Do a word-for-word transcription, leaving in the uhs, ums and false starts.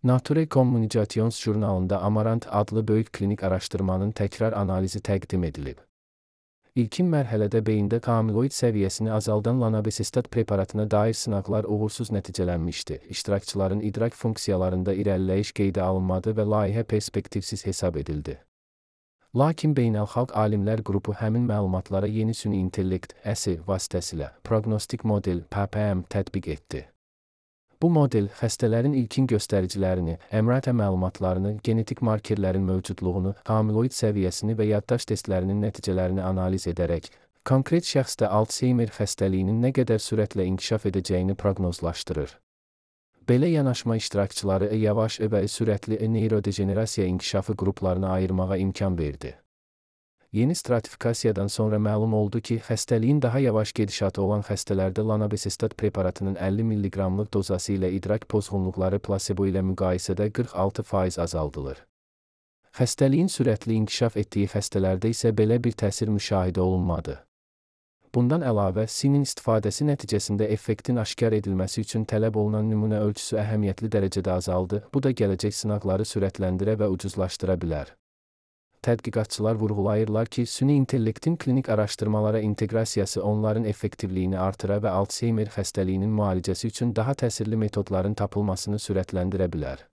Nature Communications jurnalında Amarant adlı böyük klinik araşdırmanın təkrar analizi təqdim edilib. İlkin mərhələdə beyində amiloid səviyyəsini azaldan lanabecestat preparatına dair sınaqlar uğursuz nəticələnmişdi. İştirakçıların idrak funksiyalarında irəliləyiş qeydə alınmadı və layihə perspektivsiz hesab edildi. Lakin beynəlxalq alimlər qrupu həmin məlumatlara yeni süni intellekt əsi vasitəsilə proqnostik model P P M tətbiq etdi. Bu model xəstələrin ilkin göstəricilərini, əmrata məlumatlarını, genetik markerlərin mövcudluğunu, amiloid səviyyəsini və yaddaş testlərinin nəticələrini analiz edərək, konkret şəxsdə Alzheimer xəstəliyinin nə qədər sürətlə inkişaf edəcəyini proqnozlaşdırır. Belə yanaşma iştirakçıları yavaş və sürətli neyrodejenerasiya inkişafı qruplarına ayırmağa imkan verdi. Yeni stratifikasiyadan sonra məlum oldu ki, xəstəliyin daha yavaş gedişatı olan xəstələrdə lanabecestat preparatının əlli milliqramlıq dozası ilə idrak pozğunluqları plasebo ilə müqayisədə qırx altı faiz azaldılır. Xəstəliyin sürətli inkişaf etdiyi xəstələrdə isə belə bir təsir müşahidə olunmadı. Bundan əlavə, sinin istifadəsi nəticəsində effektin aşkar edilməsi üçün tələb olunan nümunə ölçüsü əhəmiyyətli dərəcədə azaldı, bu da gələcək sınaqları sürətləndirə və ucuzlaşdıra bilər. Tədqiqatçılar vurğulayırlar ki, süni intellektin klinik araşdırmalara inteqrasiyası onların effektivliyini artıra və Alzheimer xəstəliyinin müalicəsi üçün daha təsirli metodların tapılmasını sürətləndirə bilər.